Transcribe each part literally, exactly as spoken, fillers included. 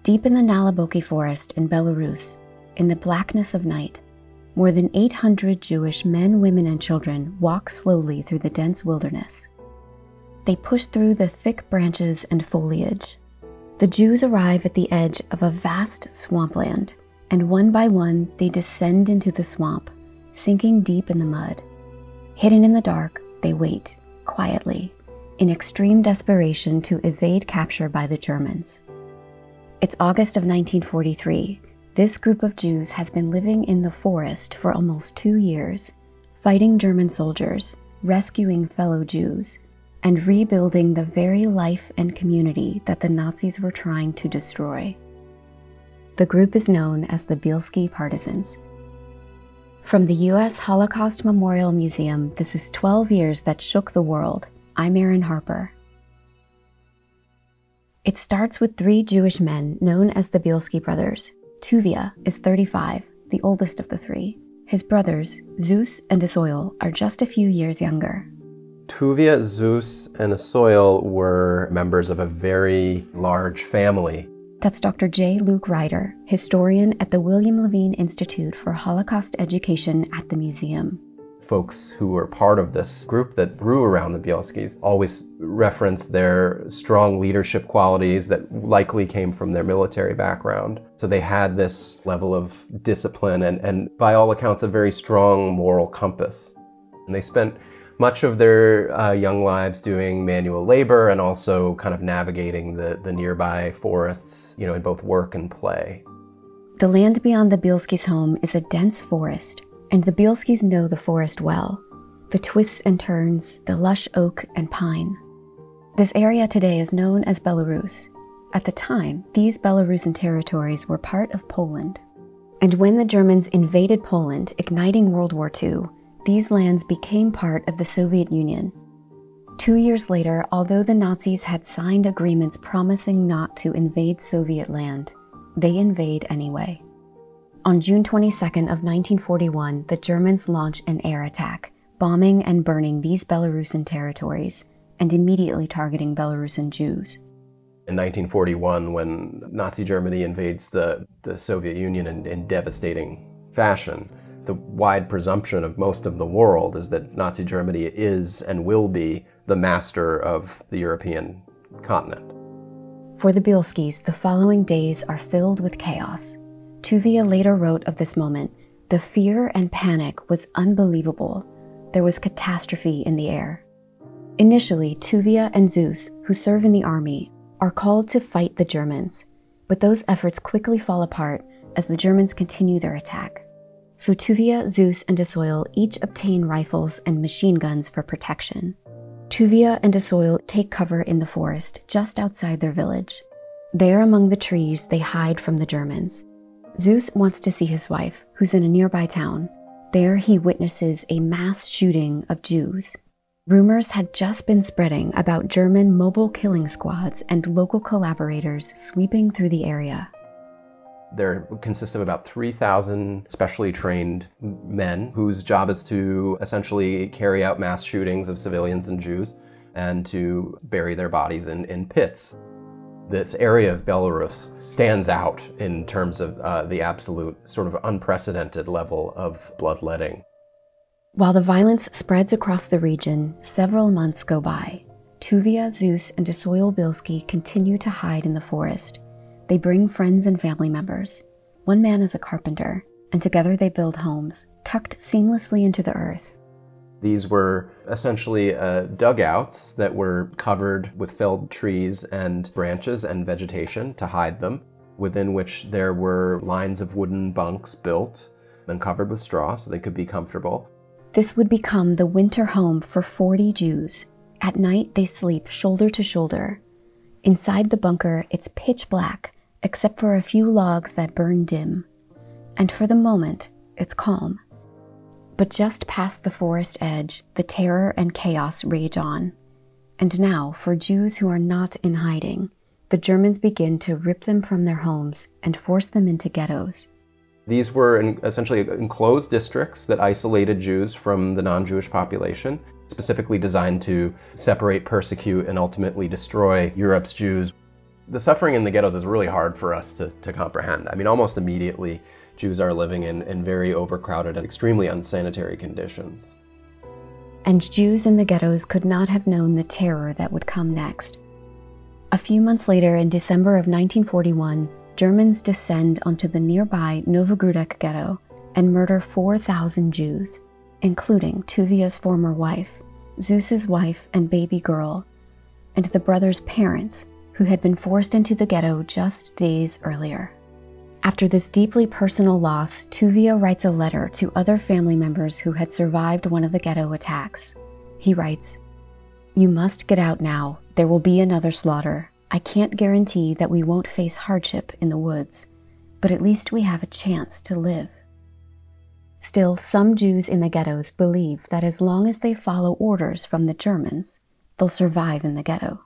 Deep in the Naliboki Forest in Belarus, in the blackness of night, more than eight hundred Jewish men, women, and children walk slowly through the dense wilderness. They push through the thick branches and foliage. The Jews arrive at the edge of a vast swampland, and one by one they descend into the swamp, sinking deep in the mud. Hidden in the dark, they wait, quietly, in extreme desperation to evade capture by the Germans. It's August of nineteen forty-three. This group of Jews has been living in the forest for almost two years, fighting German soldiers, rescuing fellow Jews, and rebuilding the very life and community that the Nazis were trying to destroy. The group is known as the Bielski Partisans. From the U S Holocaust Memorial Museum, this is twelve years that shook the world. I'm Erin Harper. It starts with three Jewish men known as the Bielski brothers. Tuvia is thirty-five, the oldest of the three. His brothers, Zeus and Isoil, are just a few years younger. Tuvia, Zeus, and Isoil were members of a very large family. That's Doctor J. Luke Ryder, historian at the William Levine Institute for Holocaust Education at the museum. Folks who were part of this group that grew around the Bielskis always referenced their strong leadership qualities that likely came from their military background. So they had this level of discipline and, and by all accounts, a very strong moral compass. And they spent much of their uh, young lives doing manual labor and also kind of navigating the, the nearby forests, you know, in both work and play. The land beyond the Bielskis' home is a dense forest, and the Bielskis know the forest well. The twists and turns, the lush oak and pine. This area today is known as Belarus. At the time, these Belarusian territories were part of Poland. And when the Germans invaded Poland, igniting World War Two, these lands became part of the Soviet Union. Two years later, although the Nazis had signed agreements promising not to invade Soviet land, they invade anyway. On June twenty-second of nineteen forty-one, the Germans launch an air attack, bombing and burning these Belarusian territories, and immediately targeting Belarusian Jews. In nineteen forty-one, when Nazi Germany invades the, the Soviet Union in, in devastating fashion, the wide presumption of most of the world is that Nazi Germany is and will be the master of the European continent. For the Bielskis, the following days are filled with chaos. Tuvia later wrote of this moment, "The fear and panic was unbelievable. There was catastrophe in the air." Initially, Tuvia and Zeus, who serve in the army, are called to fight the Germans, but those efforts quickly fall apart as the Germans continue their attack. So Tuvia, Zeus, and Isoil each obtain rifles and machine guns for protection. Tuvia and Isoil take cover in the forest just outside their village. There among the trees, they hide from the Germans. Zeus wants to see his wife, who's in a nearby town. There he witnesses a mass shooting of Jews. Rumors had just been spreading about German mobile killing squads and local collaborators sweeping through the area. There consist of about three thousand specially trained men whose job is to essentially carry out mass shootings of civilians and Jews and to bury their bodies in, in pits. This area of Belarus stands out in terms of uh, the absolute sort of unprecedented level of bloodletting. While the violence spreads across the region, several months go by. Tuvia, Zeus, and Isoil Bielski continue to hide in the forest. They bring friends and family members. One man is a carpenter, and together they build homes, tucked seamlessly into the earth. These were essentially uh, dugouts that were covered with felled trees and branches and vegetation to hide them, within which there were lines of wooden bunks built and covered with straw so they could be comfortable. This would become the winter home for forty Jews. At night, they sleep shoulder to shoulder. Inside the bunker, it's pitch black, except for a few logs that burn dim. And for the moment, it's calm. But just past the forest edge, the terror and chaos rage on. And now, for Jews who are not in hiding, the Germans begin to rip them from their homes and force them into ghettos. These were in, essentially enclosed districts that isolated Jews from the non-Jewish population, specifically designed to separate, persecute, and ultimately destroy Europe's Jews. The suffering in the ghettos is really hard for us to, to comprehend. I mean, almost immediately, Jews are living in, in very overcrowded and extremely unsanitary conditions. And Jews in the ghettos could not have known the terror that would come next. A few months later, in December of nineteen forty-one, Germans descend onto the nearby Novogrudek ghetto and murder four thousand Jews, including Tuvia's former wife, Zeus's wife and baby girl, and the brothers' parents, who had been forced into the ghetto just days earlier. After this deeply personal loss, Tuvia writes a letter to other family members who had survived one of the ghetto attacks. He writes, "You must get out now. There will be another slaughter. I can't guarantee that we won't face hardship in the woods, but at least we have a chance to live." Still, some Jews in the ghettos believe that as long as they follow orders from the Germans, they'll survive in the ghetto.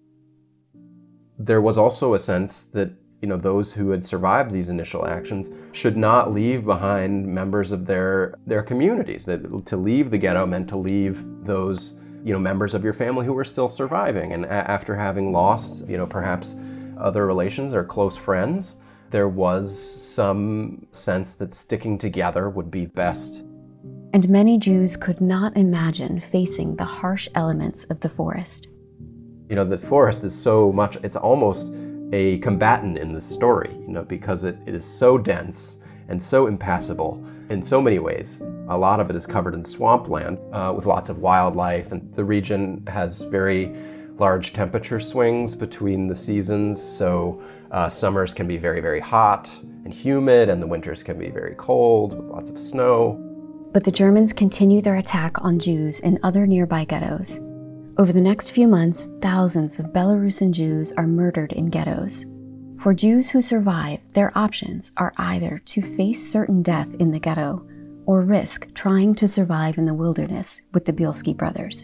There was also a sense that, you know, those who had survived these initial actions should not leave behind members of their their communities. That to leave the ghetto meant to leave those, you know, members of your family who were still surviving. And a- after having lost, you know, perhaps other relations or close friends, there was some sense that sticking together would be best. And many Jews could not imagine facing the harsh elements of the forest. You know, this forest is so much, it's almost a combatant in the story, you know, because it, it is so dense and so impassable in so many ways. A lot of it is covered in swampland uh, with lots of wildlife, and the region has very large temperature swings between the seasons, so uh, summers can be very, very hot and humid, and the winters can be very cold with lots of snow. But the Germans continue their attack on Jews in other nearby ghettos. Over the next few months, thousands of Belarusian Jews are murdered in ghettos. For Jews who survive, their options are either to face certain death in the ghetto or risk trying to survive in the wilderness with the Bielski brothers.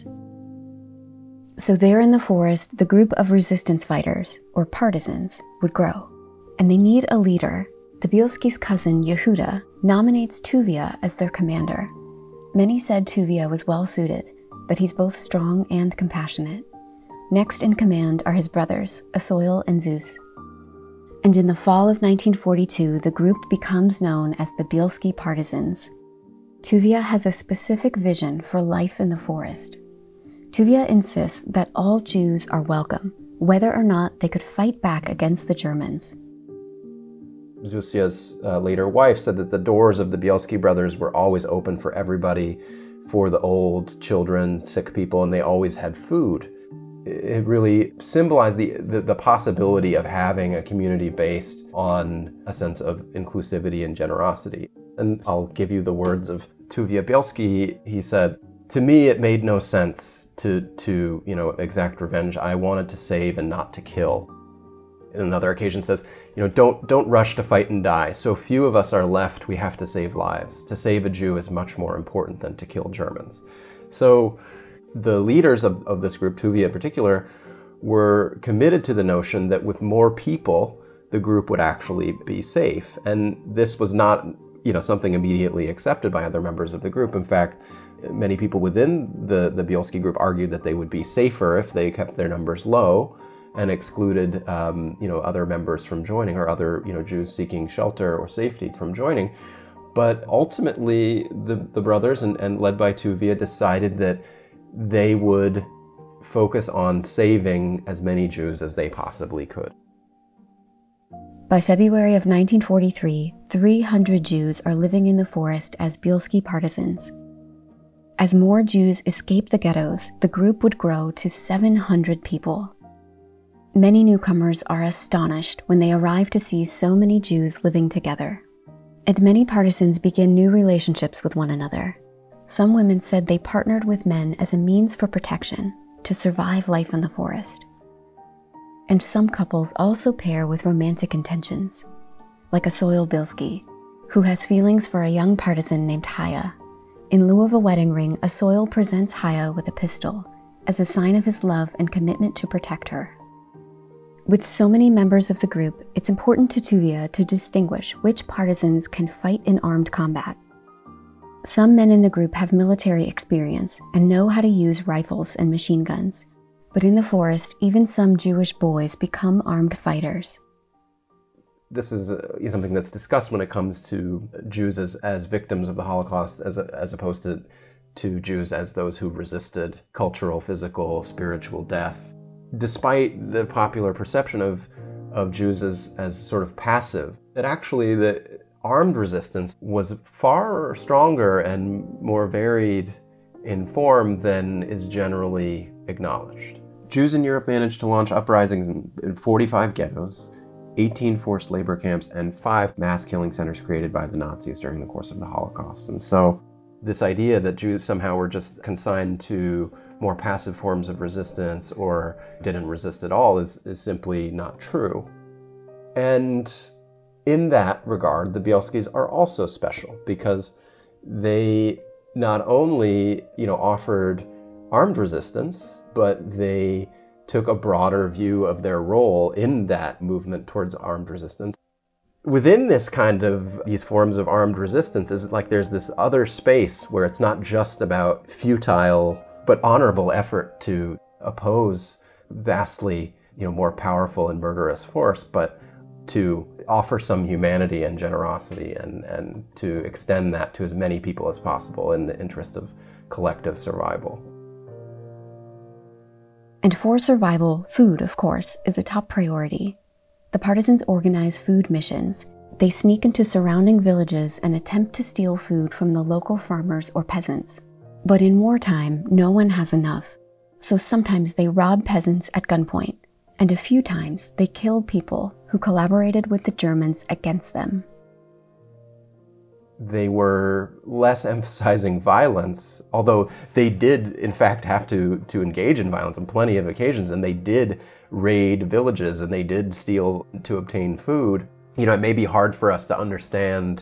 So there in the forest, the group of resistance fighters, or partisans, would grow. And they need a leader. The Bielski's cousin, Yehuda, nominates Tuvia as their commander. Many said Tuvia was well-suited, but he's both strong and compassionate. Next in command are his brothers, Asoil and Zeus. And in the fall of nineteen forty-two, the group becomes known as the Bielski Partisans. Tuvia has a specific vision for life in the forest. Tuvia insists that all Jews are welcome, whether or not they could fight back against the Germans. Zusia's uh, later wife said that the doors of the Bielski brothers were always open for everybody, for the old, children, sick people, and they always had food. It really symbolized the, the, the possibility of having a community based on a sense of inclusivity and generosity. And I'll give you the words of Tuvia Bielski. He said, "To me, it made no sense to, to you know, exact revenge. I wanted to save and not to kill." In another occasion says, you know, don't don't rush to fight and die. So few of us are left, we have to save lives. To save a Jew is much more important than to kill Germans. So the leaders of, of this group, Tuvia in particular, were committed to the notion that with more people, the group would actually be safe. And this was not, you know, something immediately accepted by other members of the group. In fact, many people within the, the Bielski group argued that they would be safer if they kept their numbers low and excluded, um, you know, other members from joining, or other, you know, Jews seeking shelter or safety from joining. But ultimately, the, the brothers, and, and led by Tuvia, decided that they would focus on saving as many Jews as they possibly could. By February of nineteen forty-three, three hundred Jews are living in the forest as Bielski partisans. As more Jews escape the ghettos, the group would grow to seven hundred people. Many newcomers are astonished when they arrive to see so many Jews living together. And many partisans begin new relationships with one another. Some women said they partnered with men as a means for protection, to survive life in the forest. And some couples also pair with romantic intentions, like Asoil Bielski, who has feelings for a young partisan named Haya. In lieu of a wedding ring, Asoil presents Haya with a pistol as a sign of his love and commitment to protect her. With so many members of the group, it's important to Tuvia to distinguish which partisans can fight in armed combat. Some men in the group have military experience and know how to use rifles and machine guns. But in the forest, even some Jewish boys become armed fighters. This is uh, something that's discussed when it comes to Jews as, as victims of the Holocaust, as, a, as opposed to, to Jews as those who resisted cultural, physical, spiritual death. Despite the popular perception of, of Jews as, as sort of passive, that actually the armed resistance was far stronger and more varied in form than is generally acknowledged. Jews in Europe managed to launch uprisings in, in forty-five ghettos, eighteen forced labor camps, and five mass killing centers created by the Nazis during the course of the Holocaust. And so this idea that Jews somehow were just consigned to more passive forms of resistance or didn't resist at all is, is simply not true. And in that regard, the Bielskis are also special because they not only, you know, offered armed resistance, but they took a broader view of their role in that movement towards armed resistance. Within this kind of, these forms of armed resistance, is like there's this other space where it's not just about futile but honorable effort to oppose vastly, you know, more powerful and murderous force, but to offer some humanity and generosity and, and to extend that to as many people as possible in the interest of collective survival. And for survival, food, of course, is a top priority. The partisans organize food missions. They sneak into surrounding villages and attempt to steal food from the local farmers or peasants. But in wartime, no one has enough. So sometimes they rob peasants at gunpoint, and a few times they killed people who collaborated with the Germans against them. They were less emphasizing violence, although they did, in fact, have to, to engage in violence on plenty of occasions, and they did raid villages, and they did steal to obtain food. You know, it may be hard for us to understand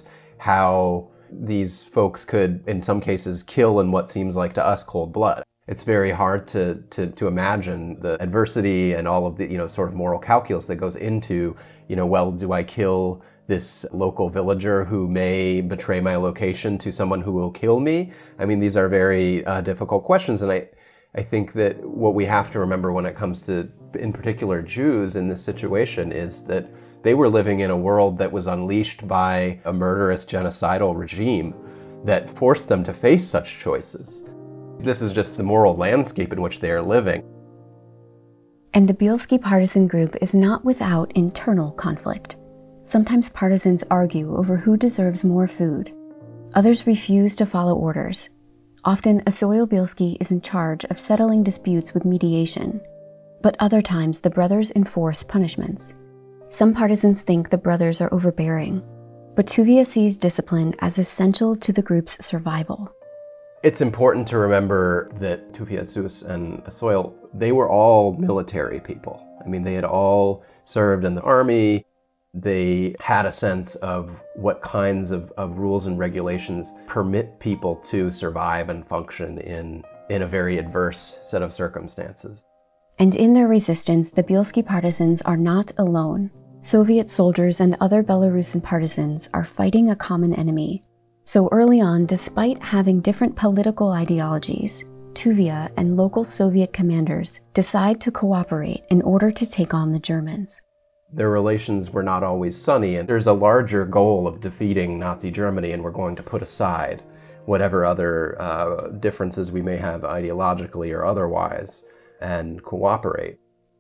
how these folks could, in some cases, kill in what seems like to us cold blood. It's very hard to, to, to imagine the adversity and all of the, you know, sort of moral calculus that goes into, you know, well, do I kill this local villager who may betray my location to someone who will kill me? I mean, these are very uh, difficult questions, and I, I think that what we have to remember when it comes to, in particular, Jews in this situation is that they were living in a world that was unleashed by a murderous genocidal regime that forced them to face such choices. This is just the moral landscape in which they are living. And the Bielski partisan group is not without internal conflict. Sometimes partisans argue over who deserves more food. Others refuse to follow orders. Often, Asoil Bielski is in charge of settling disputes with mediation. But other times, the brothers enforce punishments. Some partisans think the brothers are overbearing, but Tuvia sees discipline as essential to the group's survival. It's important to remember that Tuvia, Zus, and Asoil, they were all military people. I mean, they had all served in the army. They had a sense of what kinds of, of rules and regulations permit people to survive and function in, in a very adverse set of circumstances. And in their resistance, the Bielski partisans are not alone. Soviet soldiers and other Belarusian partisans are fighting a common enemy. So early on, despite having different political ideologies, Tuvia and local Soviet commanders decide to cooperate in order to take on the Germans. Their relations were not always sunny, and there's a larger goal of defeating Nazi Germany, and we're going to put aside whatever other uh, differences we may have ideologically or otherwise, and cooperate.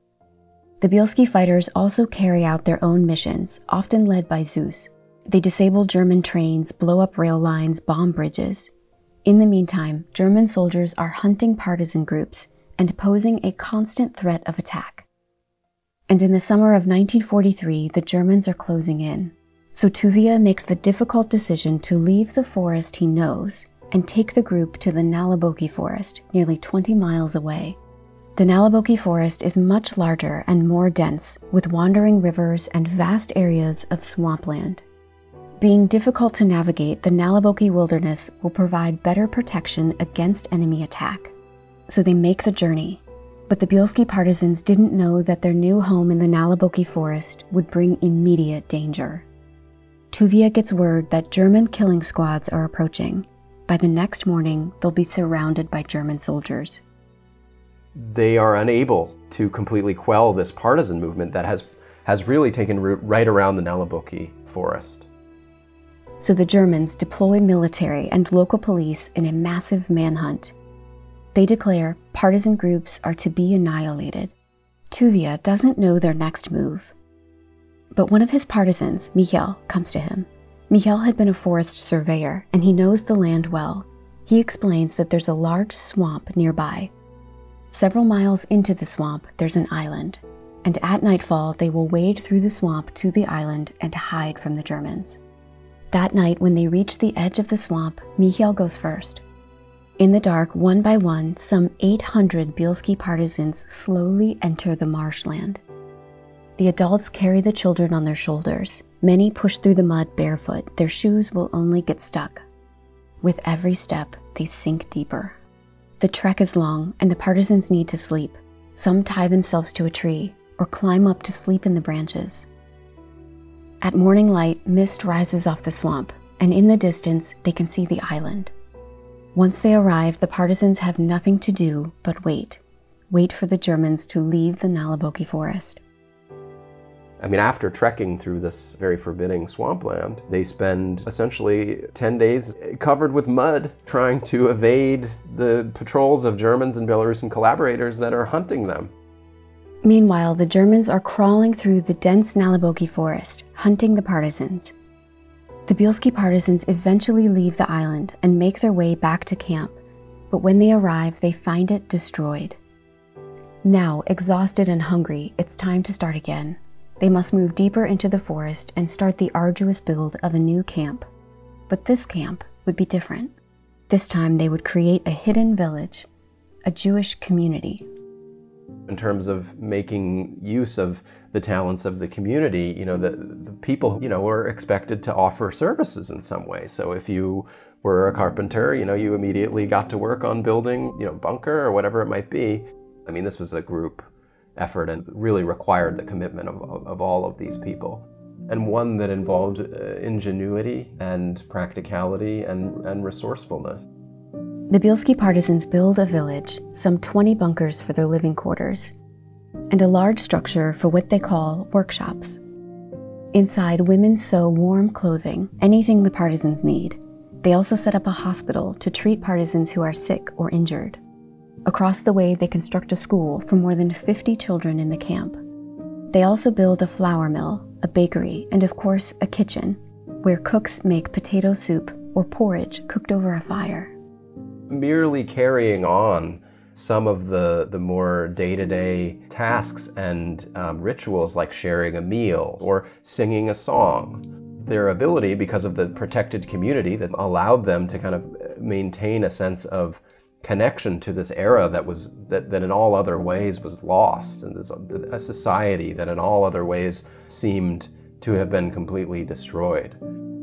The Bielski fighters also carry out their own missions, often led by Zus. They disable German trains, blow up rail lines, bomb bridges. In the meantime, German soldiers are hunting partisan groups and posing a constant threat of attack. And in the summer of nineteen forty-three, the Germans are closing in. So Tuvia makes the difficult decision to leave the forest he knows and take the group to the Naliboki forest, nearly twenty miles away. The Naliboki forest is much larger and more dense, with wandering rivers and vast areas of swampland. Being difficult to navigate, the Naliboki wilderness will provide better protection against enemy attack. So they make the journey. But the Bielski partisans didn't know that their new home in the Naliboki forest would bring immediate danger. Tuvia gets word that German killing squads are approaching. By the next morning, they'll be surrounded by German soldiers. they are unable to completely quell this partisan movement that has, has really taken root right around the Nalibokki forest. So the Germans deploy military and local police in a massive manhunt. They declare partisan groups are to be annihilated. Tuvia doesn't know their next move. But one of his partisans, Michael, comes to him. Michael had been a forest surveyor, and he knows the land well. He explains that there's a large swamp nearby. Several miles into the swamp, there's an island, and at nightfall they will wade through the swamp to the island and hide from the Germans. That night, when they reach the edge of the swamp, Michael goes first. In the dark, one by one, some eight hundred Bielski partisans slowly enter the marshland. The adults carry the children on their shoulders. Many push through the mud barefoot. Their shoes will only get stuck. With every step, they sink deeper. The trek is long, and the partisans need to sleep. Some tie themselves to a tree or climb up to sleep in the branches. At morning light, mist rises off the swamp, and in the distance, they can see the island. Once they arrive, the partisans have nothing to do but wait. Wait for the Germans to leave the Nalibokki forest. I mean, after trekking through this very forbidding swampland, they spend essentially ten days covered with mud trying to evade the patrols of Germans and Belarusian collaborators that are hunting them. Meanwhile, the Germans are crawling through the dense Nalibokki forest, hunting the partisans. The Bielski partisans eventually leave the island and make their way back to camp, but when they arrive, they find it destroyed. Now, exhausted and hungry, it's time to start again. They must move deeper into the forest and start the arduous build of a new camp. But this camp would be different. This time they would create a hidden village, a Jewish community. In terms of making use of the talents of the community, you know, the, the people, you know, were expected to offer services in some way. So if you were a carpenter, you know, you immediately got to work on building, you know, bunker or whatever it might be. I mean, this was a group effort and really required the commitment of, of, of all of these people. And one that involved uh, ingenuity and practicality and, and resourcefulness. The Bielski partisans build a village, some twenty bunkers for their living quarters, and a large structure for what they call workshops. Inside, women sew warm clothing, anything the partisans need. They also set up a hospital to treat partisans who are sick or injured. Across the way, they construct a school for more than fifty children in the camp. They also build a flour mill, a bakery, and of course, a kitchen, where cooks make potato soup or porridge cooked over a fire. Merely carrying on some of the, the more day-to-day tasks and um, rituals like sharing a meal or singing a song. Their ability, because of the protected community that allowed them to kind of maintain a sense of connection to this era that was that, that in all other ways was lost, and this, a society that in all other ways seemed to have been completely destroyed.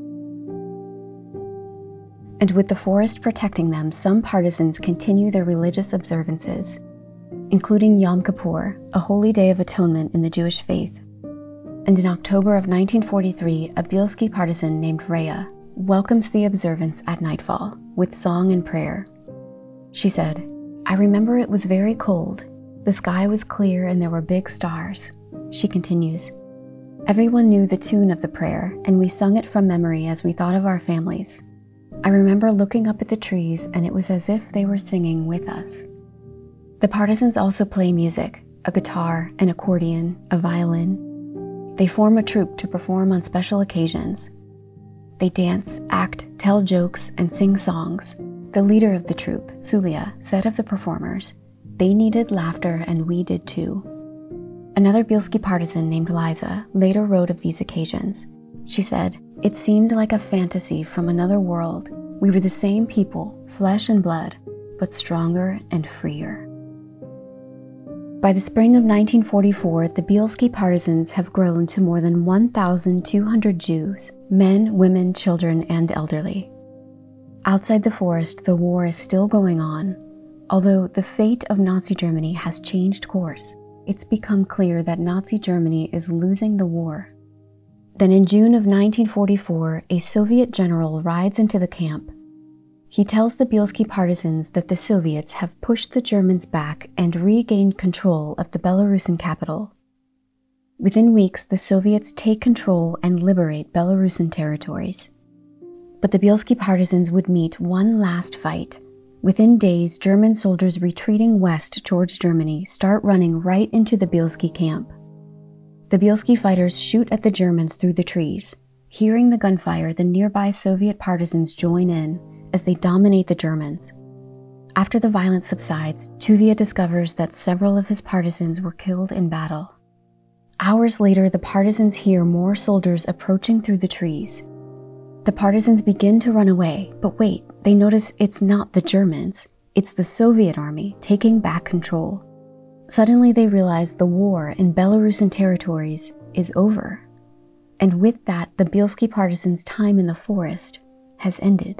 And with the forest protecting them, some partisans continue their religious observances, including Yom Kippur, a holy day of atonement in the Jewish faith. And in October of nineteen forty-three, a Bielski partisan named Rhea welcomes the observance at nightfall with song and prayer. She said, "I remember it was very cold. The sky was clear and there were big stars." She continues, "Everyone knew the tune of the prayer, and we sung it from memory as we thought of our families. I remember looking up at the trees, and it was as if they were singing with us." The partisans also play music, a guitar, an accordion, a violin. They form a troupe to perform on special occasions. They dance, act, tell jokes, and sing songs. The leader of the troupe, Sulia, said of the performers, "They needed laughter and we did too." Another Bielski partisan named Liza later wrote of these occasions. She said, "It seemed like a fantasy from another world. We were the same people, flesh and blood, but stronger and freer." By the spring of nineteen forty-four, the Bielski partisans have grown to more than one thousand two hundred Jews, men, women, children, and elderly. Outside the forest, the war is still going on. Although the fate of Nazi Germany has changed course, it's become clear that Nazi Germany is losing the war. Then in June of nineteen forty-four, a Soviet general rides into the camp. He tells the Bielski partisans that the Soviets have pushed the Germans back and regained control of the Belarusian capital. Within weeks, the Soviets take control and liberate Belarusian territories. But the Bielski partisans would meet one last fight. Within days, German soldiers retreating west towards Germany start running right into the Bielski camp. The Bielski fighters shoot at the Germans through the trees. Hearing the gunfire, the nearby Soviet partisans join in as they dominate the Germans. After the violence subsides, Tuvia discovers that several of his partisans were killed in battle. Hours later, the partisans hear more soldiers approaching through the trees. The partisans begin to run away, but wait, they notice it's not the Germans, it's the Soviet army taking back control. Suddenly they realize the war in Belarusian territories is over. And with that, the Bielski partisans' time in the forest has ended.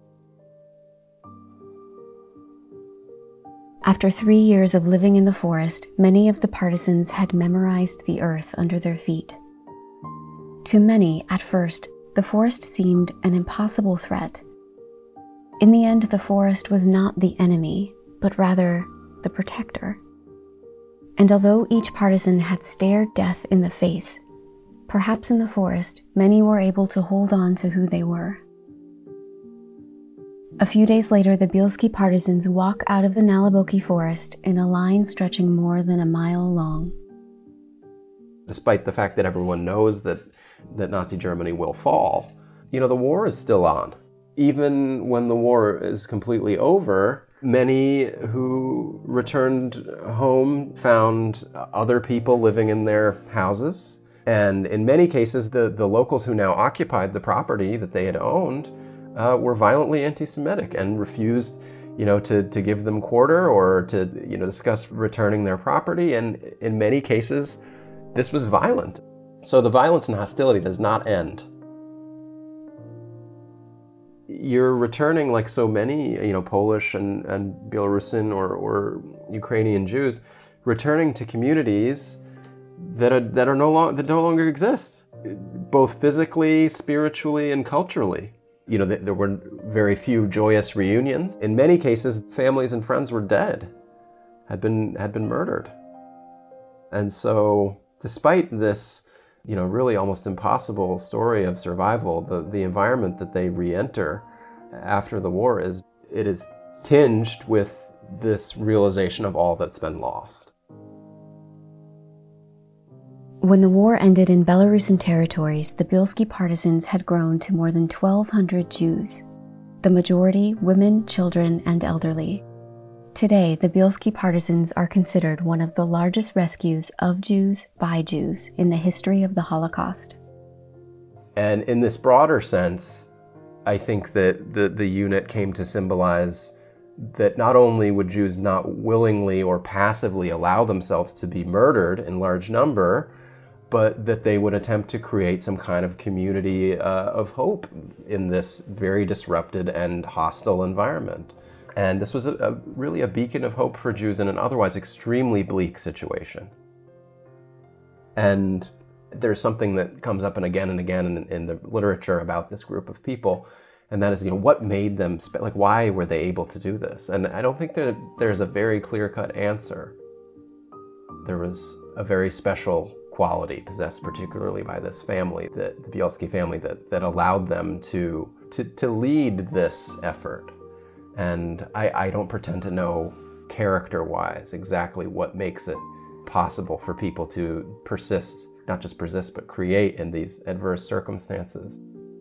After three years of living in the forest, many of the partisans had memorized the earth under their feet. To many, at first, the forest seemed an impossible threat. In the end, the forest was not the enemy, but rather the protector. And although each partisan had stared death in the face, perhaps in the forest, many were able to hold on to who they were. A few days later, the Bielski partisans walk out of the Naliboki forest in a line stretching more than a mile long. Despite the fact that everyone knows that, that Nazi Germany will fall, you know, the war is still on. Even when the war is completely over, many who returned home found other people living in their houses. And in many cases, the, the locals who now occupied the property that they had owned Uh, were violently anti-Semitic and refused, you know, to, to give them quarter or to, you know, discuss returning their property. And in many cases, this was violent. So the violence and hostility does not end. You're returning, like so many, you know, Polish and, and Belarusian or, or Ukrainian Jews, returning to communities that are, that are no long, that no longer exist, both physically, spiritually, and culturally. You know, there were very few joyous reunions. In many cases, families and friends were dead, had been had been murdered. And so, despite this, you know, really almost impossible story of survival, the, the environment that they re-enter after the war is, it is tinged with this realization of all that's been lost. When the war ended in Belarusian territories, the Bielski partisans had grown to more than twelve hundred Jews, the majority women, children, and elderly. Today, the Bielski partisans are considered one of the largest rescues of Jews by Jews in the history of the Holocaust. And in this broader sense, I think that the, the unit came to symbolize that not only would Jews not willingly or passively allow themselves to be murdered in large number, but that they would attempt to create some kind of community uh, of hope in this very disrupted and hostile environment. And this was a, a, really a beacon of hope for Jews in an otherwise extremely bleak situation. And there's something that comes up and again and again in, in the literature about this group of people, and that is, you know, what made them, spe- like, why were they able to do this? And I don't think that there's a very clear-cut answer. There was a very special quality possessed particularly by this family, the, the Bielski family, that, that allowed them to, to, to lead this effort. And I, I don't pretend to know character-wise exactly what makes it possible for people to persist, not just persist, but create in these adverse circumstances.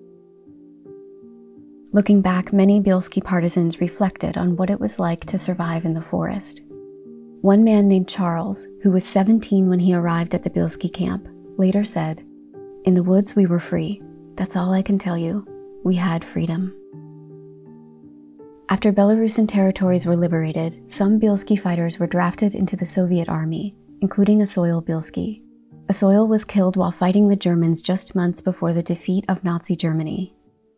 Looking back, many Bielski partisans reflected on what it was like to survive in the forest. One man named Charles, who was seventeen when he arrived at the Bielski camp, later said, "In the woods we were free. That's all I can tell you. We had freedom." After Belarusian territories were liberated, some Bielski fighters were drafted into the Soviet army, including Asoil Bielski. Asoil was killed while fighting the Germans just months before the defeat of Nazi Germany.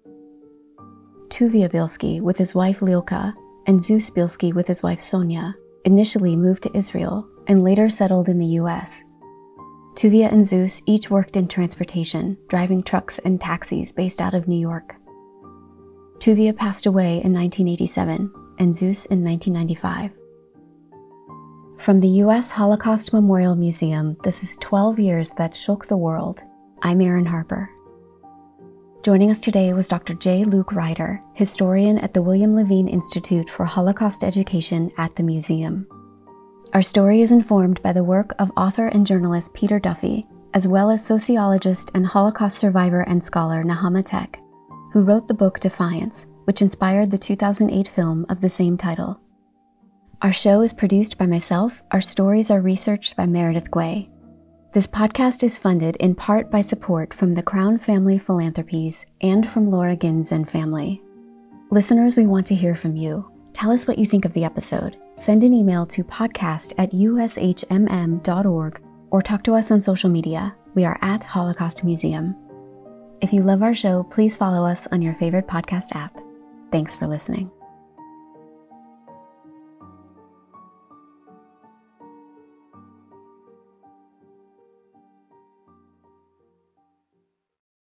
Tuvia Bielski with his wife Lilka and Zeus Bielski with his wife Sonia initially moved to Israel and later settled in the U S. Tuvia and Zeus each worked in transportation, driving trucks and taxis based out of New York. Tuvia passed away in nineteen eighty-seven, and Zeus in nineteen ninety-five. From the U S Holocaust Memorial Museum, this is twelve years that shook the world. I'm Erin Harper. Joining us today was Doctor J. Luke Ryder, historian at the William Levine Institute for Holocaust Education at the museum. Our story is informed by the work of author and journalist Peter Duffy, as well as sociologist and Holocaust survivor and scholar Nahama Tek, who wrote the book Defiance, which inspired the two thousand eight film of the same title. Our show is produced by myself. Our stories are researched by Meredith Guay. This podcast is funded in part by support from the Crown Family Philanthropies and from Laura Gins and family. Listeners, we want to hear from you. Tell us what you think of the episode. Send an email to podcast at u s h m m dot org or talk to us on social media. We are at Holocaust Museum. If you love our show, please follow us on your favorite podcast app. Thanks for listening.